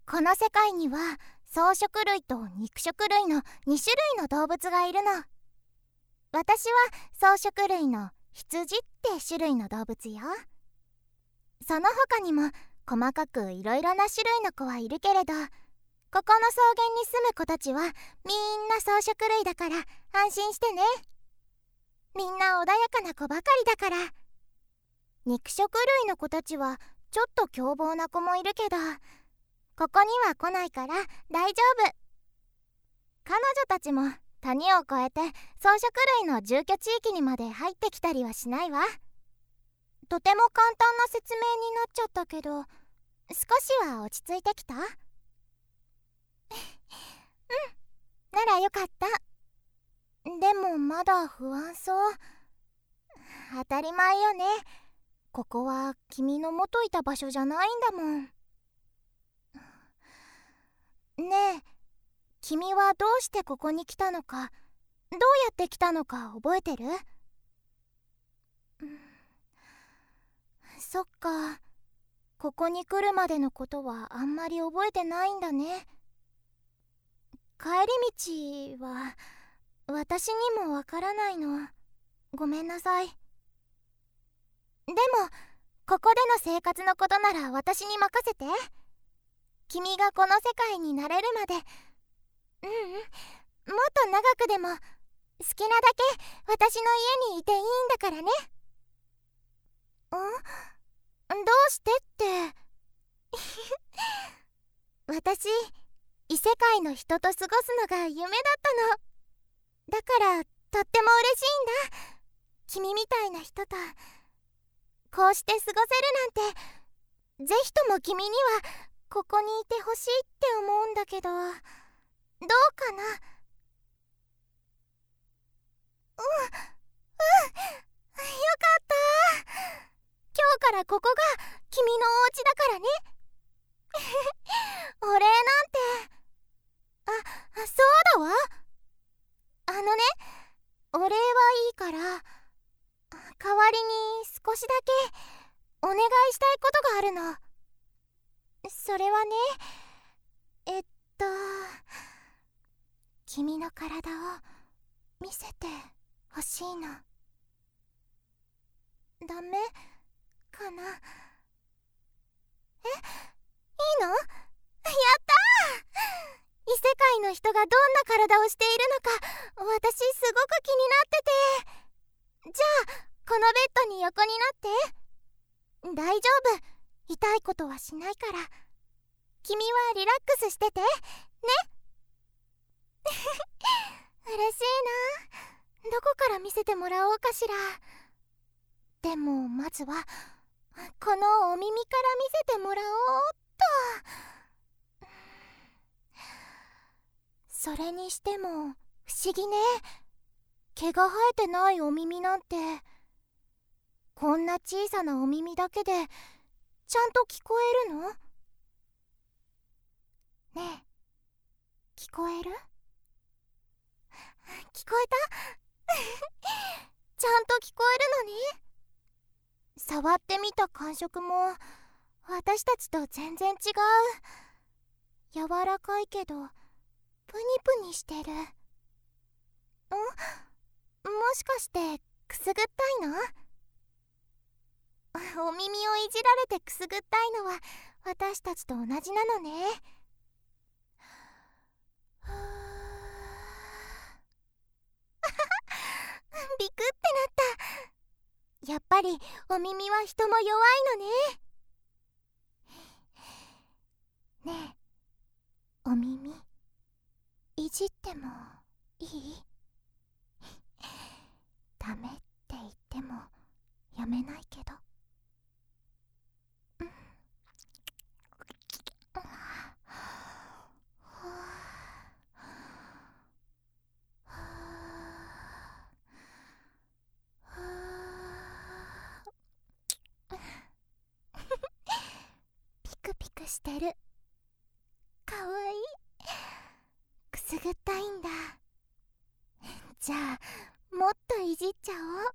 この世界には草食類と肉食類の2種類の動物がいるの。私は草食類の羊って種類の動物よ。その他にも細かくいろいろな種類の子はいるけれど、ここの草原に住む子たちはみんな草食類だから安心してね。みんな穏やかな子ばかりだから。肉食類の子たちはちょっと凶暴な子もいるけど、ここには来ないから大丈夫。彼女たちも谷を越えて草食類の住居地域にまで入ってきたりはしないわ。とても簡単な説明になっちゃったけど、少しは落ち着いてきた？うん、ならよかった。でもまだ不安そう。当たり前よね。ここは君の元いた場所じゃないんだもん。ねえ、君はどうしてここに来たのか、どうやって来たのか覚えてる？そっか、ここに来るまでのことはあんまり覚えてないんだね。帰り道は私にもわからないの。ごめんなさい。でもここでの生活のことなら私に任せて。君がこの世界になれるまで、もっと長くでも好きなだけ私の家にいていいんだからね。どうしてって私、異世界の人と過ごすのが夢だったの。だからとっても嬉しいんだ。君みたいな人とこうして過ごせるなんて。ぜひとも君にはここにいてほしいって思うんだけど、どうかな？よかった。今日からここが君のお家だからね。お礼なんて。そうだわ。お礼はいいから、代わりに少しだけお願いしたいことがあるの。それはね、君の体を見せてほしいの。ダメかな？いいの？やったー！異世界の人がどんな体をしているのか、私すごく気になってて。じゃあこのベッドに横になって。大丈夫、痛いことはしないから。君はリラックスしててね。嬉しいな。どこから見せてもらおうかしら。でもまずはこのお耳から見せてもらおうっと。それにしても不思議ね。毛が生えてないお耳なんて。こんな小さなお耳だけでちゃんと聞こえるの？ねえ、聞こえる？聞こえた？ちゃんと聞こえるのに？触ってみた感触も私たちと全然違う。柔らかいけどプニプニしてる。もしかしてくすぐったいの？お耳をいじられてくすぐったいのは私たちと同じなのね。ビクってなった。やっぱりお耳は人も弱いのね。ねえ、お耳いじってもいい？ダメって言ってもやめないけど。ピクピクしてる。かわいい。くすぐったいんだ。じゃあもっといじっちゃおう。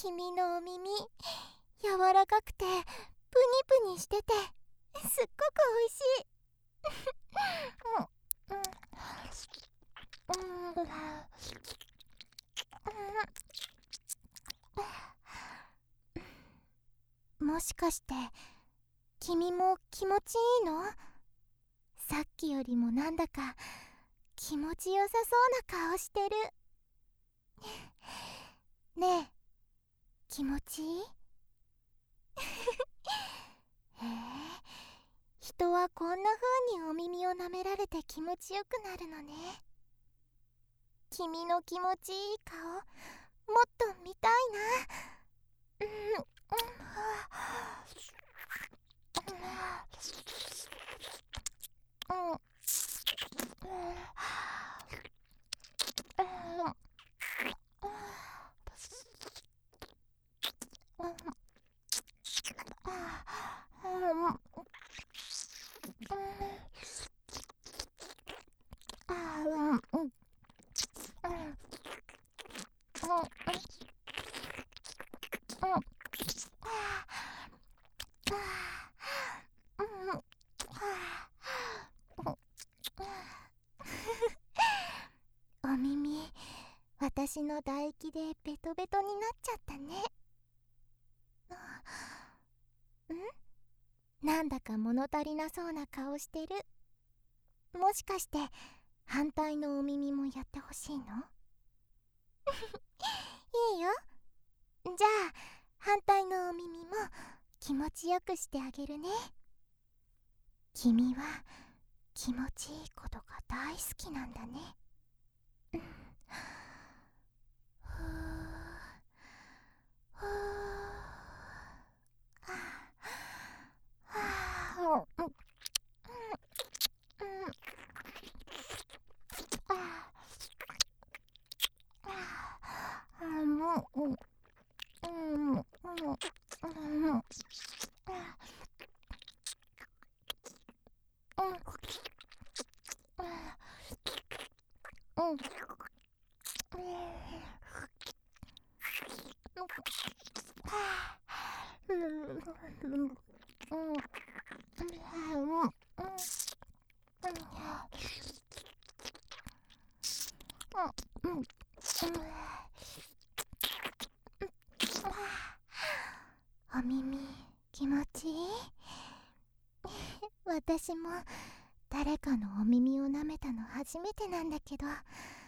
君のお耳柔らかくてプニプニしててすっごくおいしい。もしかして君も気持ちいいの？さっきよりもなんだか気持ちよさそうな顔してる。ねえ、気持ちいい？へえ、人はこんな風にお耳を舐められて気持ちよくなるのね。君の気持ちいい顔もっと見たいな。お耳、私の唾液でベトベトになっちゃったね。なんだか物足りなそうな顔してる。もしかして反対のお耳もやってほしいの？いいよ。じゃあ反対のお耳も気持ちよくしてあげるね。君は気持ちいいことが大好きなんだね。お耳気持ちいい？私も誰かのお耳を舐めたの初めてなんだけど、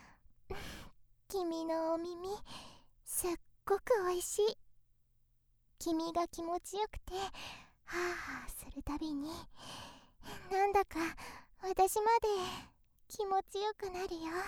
君のお耳すっごくおいしい。君が気持ちよくてハーハーするたびになんだか私まで気持ちよくなるよ。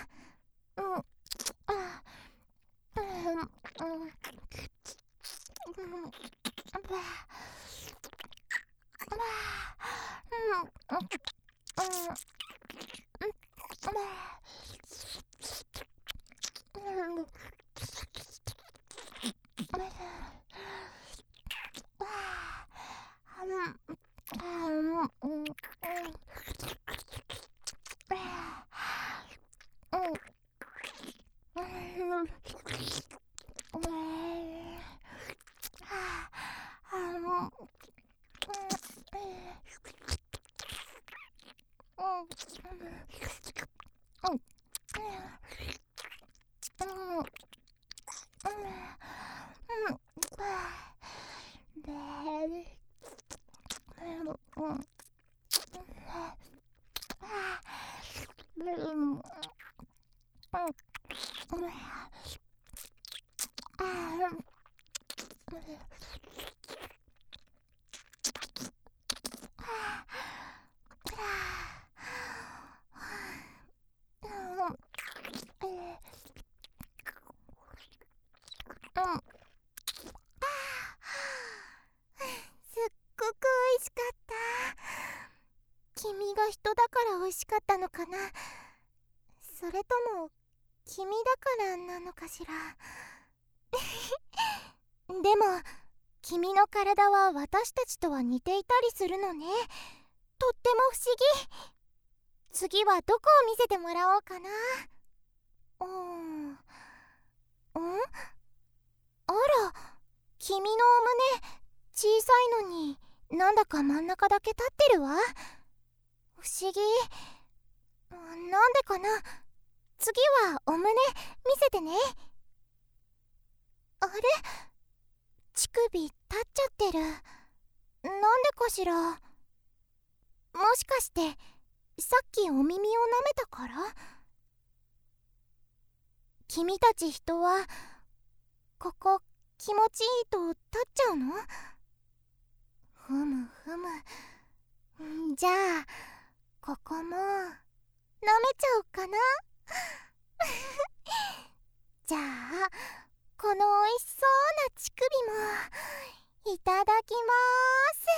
君が人だから美味しかったのかな、それとも君だからなのかしら。でも君の体は私たちとは似ていたりするのね。とっても不思議。次はどこを見せてもらおうかな。あら、 君のお胸小さいのになんだか真ん中だけ立ってるわ。不思議。なんでかな。次はお胸見せてね。あれ、乳首立っちゃってる。なんでかしら。もしかしてさっきお耳を舐めたから？君たち人はここ気持ちいいと立っちゃうの？ふむふむ。じゃあここも舐めちゃおうかな。じゃあこのおいしそうな乳首もいただきまーす。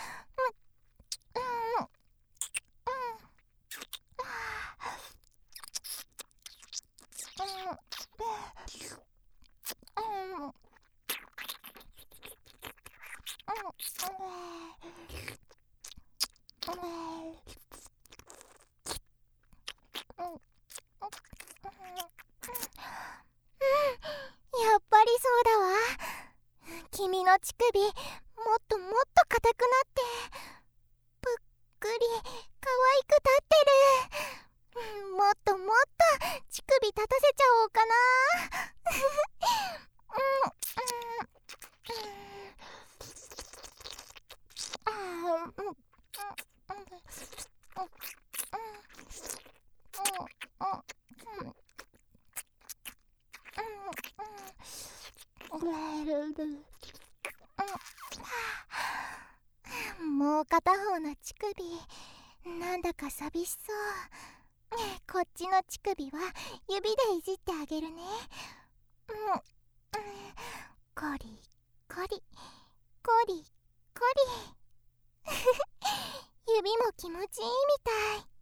やっぱりそうだわ。君の乳首もっともっと硬くなってぷっくり可愛く立ってる。もっともっと乳首立たせちゃおうかな。もう片方の乳首なんだか寂しそう。こっちの乳首は指でいじってあげるね。コリコリコリコリ。指も気持ちいいみたい。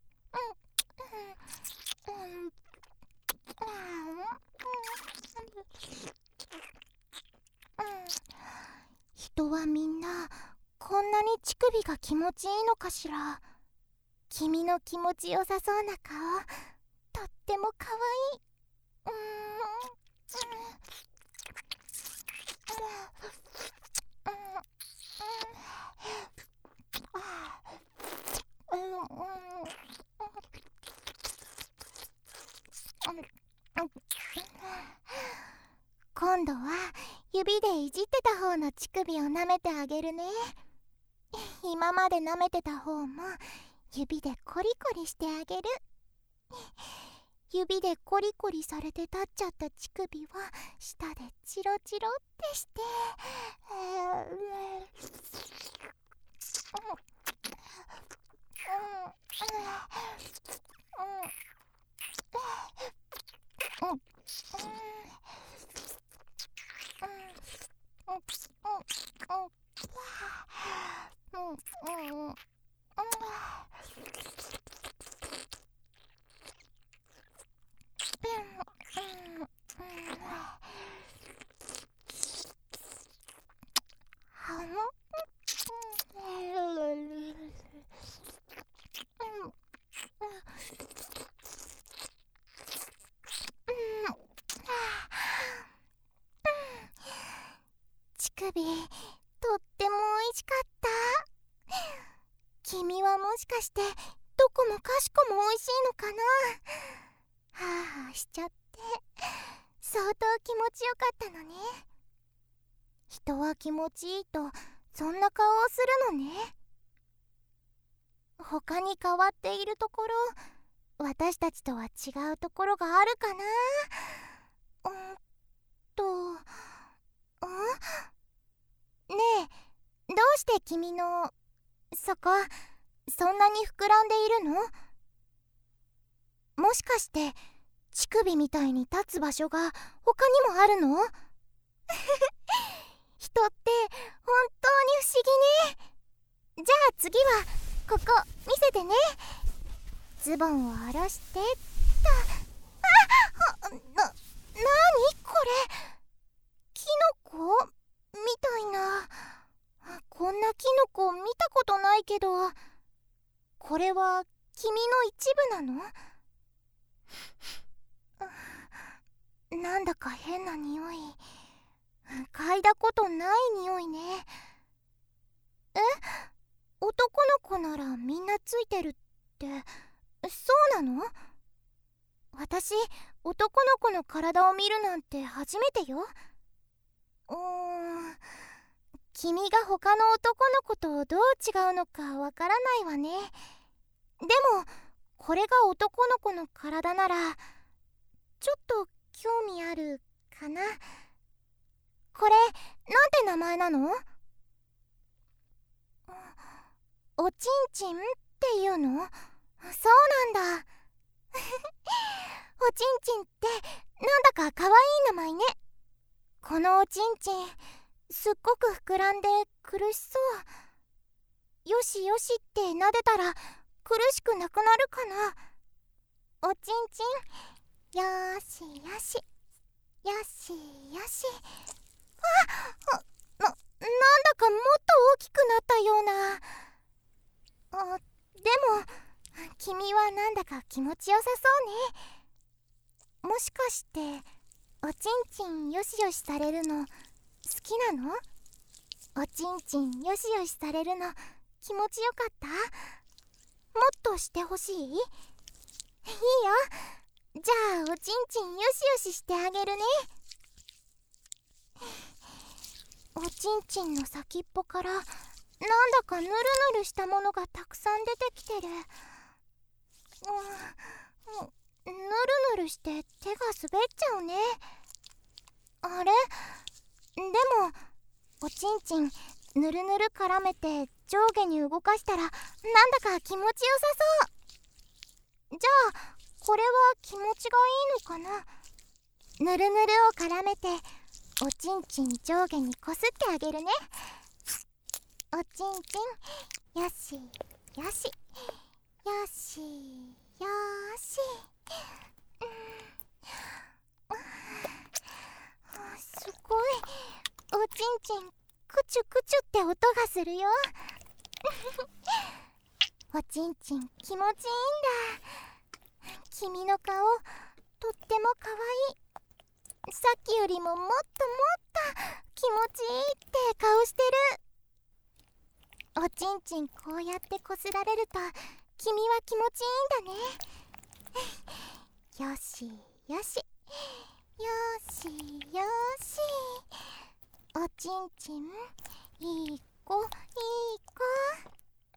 人はみんなこんなに乳首が気持ちいいのかしら。君の気持ちよさそうな顔とってもかわいい。今度は指でいじってた方の乳首を舐めてあげるね。今まで舐めてた方も指でコリコリしてあげる。指でコリコリされて立っちゃった乳首は舌でチロチロってして、乳首とってもおいしかった。君はもしかしてどこもかしこもおいしいのかな。はあはあしちゃって相当気持ちよかったのね。人は気持ちいいとそんな顔をするのね。他に変わっているところ、私たちとは違うところがあるかな。ねえ、どうして君のそこそんなに膨らんでいるの？もしかして乳首みたいに立つ場所が他にもあるの？人って本当に不思議ね。じゃあ次はここ見せてね。ズボンを下ろしてっと。なにこれ？キノコみたいな。こんなキノコ見たことないけど、これは君の一部なの？なんだか変な匂い。 嗅いだことない匂いね。え、男の子ならみんなついてるって、そうなの？私、男の子の体を見るなんて初めてよ。君が他の男の子とどう違うのかわからないわね。でもこれが男の子の体ならちょっと興味あるかな。これなんて名前なの？おちんちんっていうの？そうなんだ。おちんちんってなんだかかわいい名前ね。このおちんちんすっごく膨らんで苦しそう。よしよしって撫でたら苦しくなくなるかな。おちんちん、よしよしよしよし。なんだかもっと大きくなったような。でも君はなんだか気持ちよさそうね。もしかしておちんちんよしよしされるの好きなの？おちんちんよしよしされるの気持ちよかった？もっとしてほしい？いいよ。じゃあおちんちんよしよししてあげるね。おちんちんの先っぽからなんだかぬるぬるしたものがたくさん出てきてる。ぬるぬるして手が滑っちゃうね。あれ？でもおちんちんぬるぬる絡めて上下に動かしたらなんだか気持ちよさそう。じゃあこれは気持ちがいいのかな。ぬるぬるを絡めておちんちん上下にこすってあげるね。おちんちんよしよしよしよし。すごい、おちんちんクチュクチュって音がするよ。おちんちん気持ちいいんだ。君の顔とってもかわいい。さっきよりももっともっと気持ちいいって顔してる。おちんちんこうやってこすられると君は気持ちいいんだね。よしよしよしよし。おちんちんいい子いい子。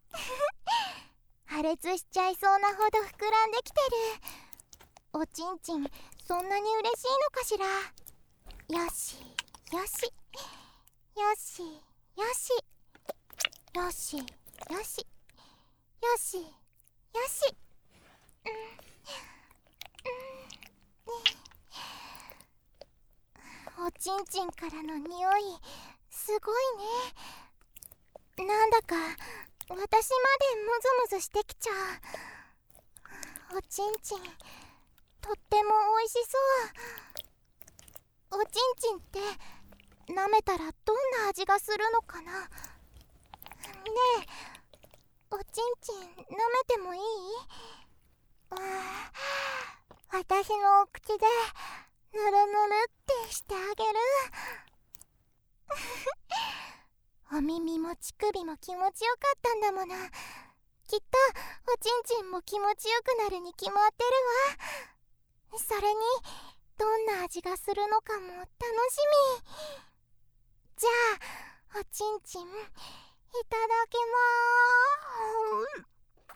破裂しちゃいそうなほど膨らんできてる。おちんちんそんなに嬉しいのかしら。よしよしよしよしよしよしよしよし。おちんちんからの匂いすごいね。なんだか私までムズムズしてきちゃう。おちんちんとっても美味しそう。おちんちんって舐めたらどんな味がするのかな。ねえ、おちんちん舐めてもいい？私のお口でぬるぬるってしてあげる。お耳も乳首も気持ちよかったんだもの。きっとおちんちんも気持ちよくなるに決まってるわ。それにどんな味がするのかも楽しみ。じゃあおちんちんいただきまーす。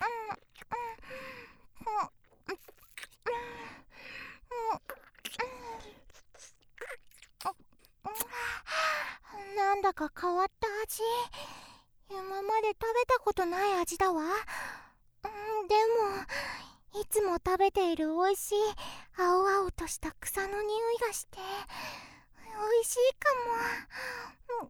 なんだか変わった味。今まで食べたことない味だわ。でもいつも食べているおいしい青々とした草の匂いがしておいしいかも。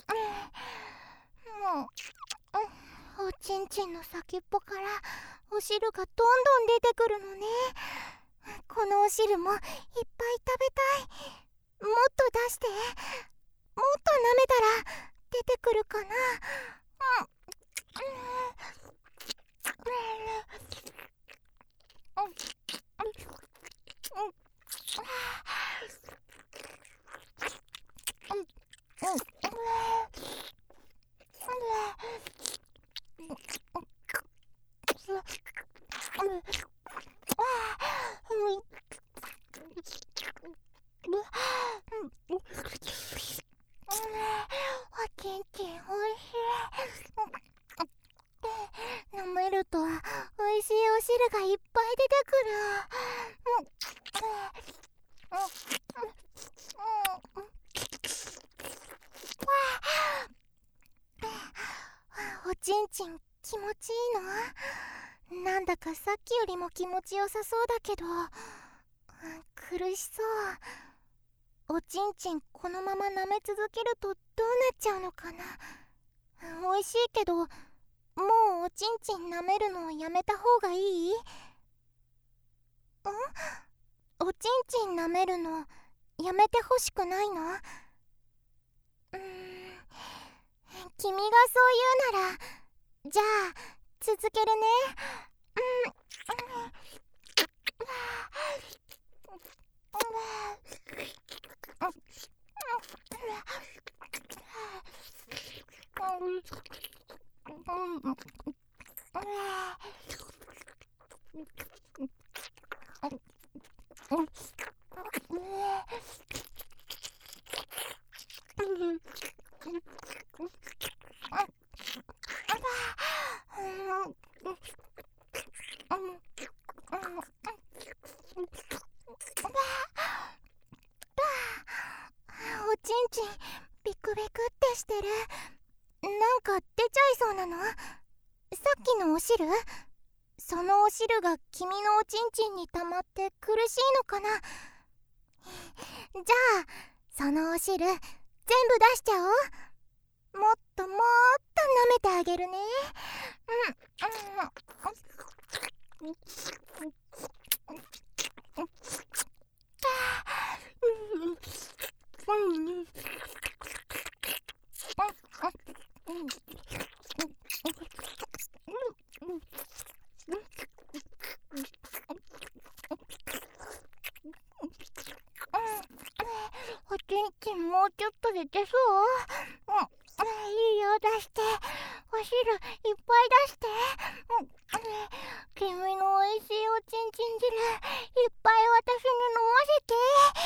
おちんちんの先っぽからお汁がどんどん出てくるのね。このお汁もいっぱい食べたい。もっと出して。もっと舐めたら出てくるかな。 くる。おちんちん気持ちいいの？なんだかさっきよりも気持ちよさそうだけど、苦しそう。おちんちんこのまま舐め続けるとどうなっちゃうのかな。美味しいけど、もうおちんちん舐めるのやめた方がいい？おちんちん舐めるのやめてほしくないの？君がそう言うなら、じゃあ続けるね。おちんちんビクビクってしてる。なんか出ちゃいそうなの？さっきのお汁？そのお汁が君のおちんちんに溜まって苦しいのかな。じゃあそのお汁全部出しちゃおう。もっともっと舐めてあげるね。おちんちんもうちょっとで出そう？いいよ、出して。お汁いっぱい出して。君のおいしいおちんちん汁いっぱい私に飲ませて。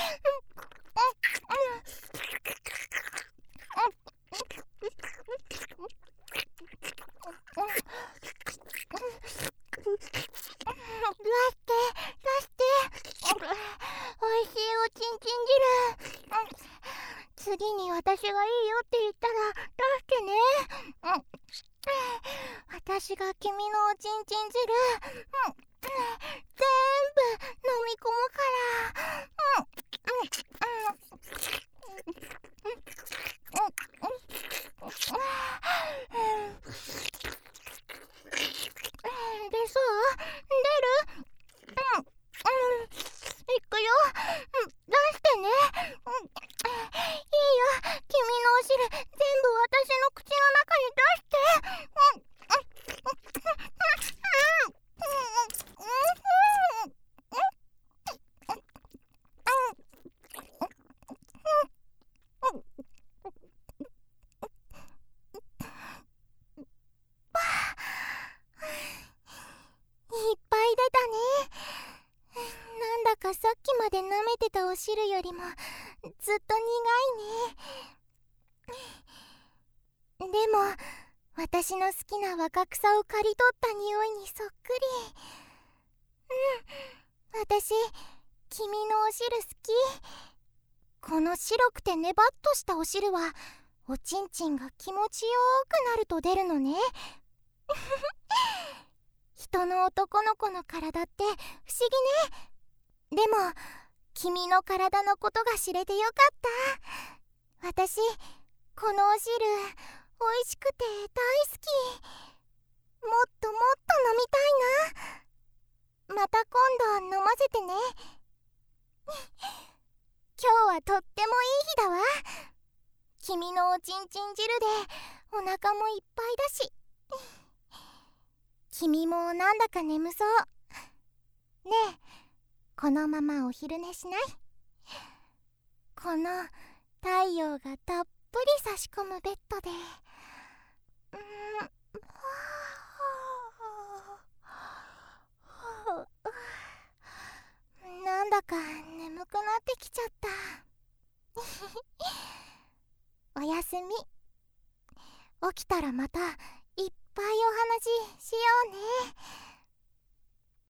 出して。おいしいおちんちん汁。次に私がいいよって言ったら出してね。私が君のおちんちん汁全部飲み込むから。出そう？出る？いくよ。出してね。いいよ、君のお汁全部私の口の中に出して。いっぱい出たね。なんだかさっきまで舐めてたお汁よりもずっと苦いね。でも私の好きな若草を刈り取った匂いにそっくり。私君のお汁好き。この白くてネバッとしたお汁はおちんちんが気持ちよくなると出るのね。人の男の子の体って不思議ね。でも君の体のことが知れてよかった。私このお汁おいしくて大好き。もっともっと飲みたいな。また今度飲ませてね。今日はとってもいい日だわ。君のおちんちん汁でお腹もいっぱいだし、君もなんだか眠そう。ねえ、このままお昼寝しない？この太陽がたっぷり差し込むベッドでなんだか眠くなってきちゃった。おやすみ。起きたらまたいっぱいお話ししようね。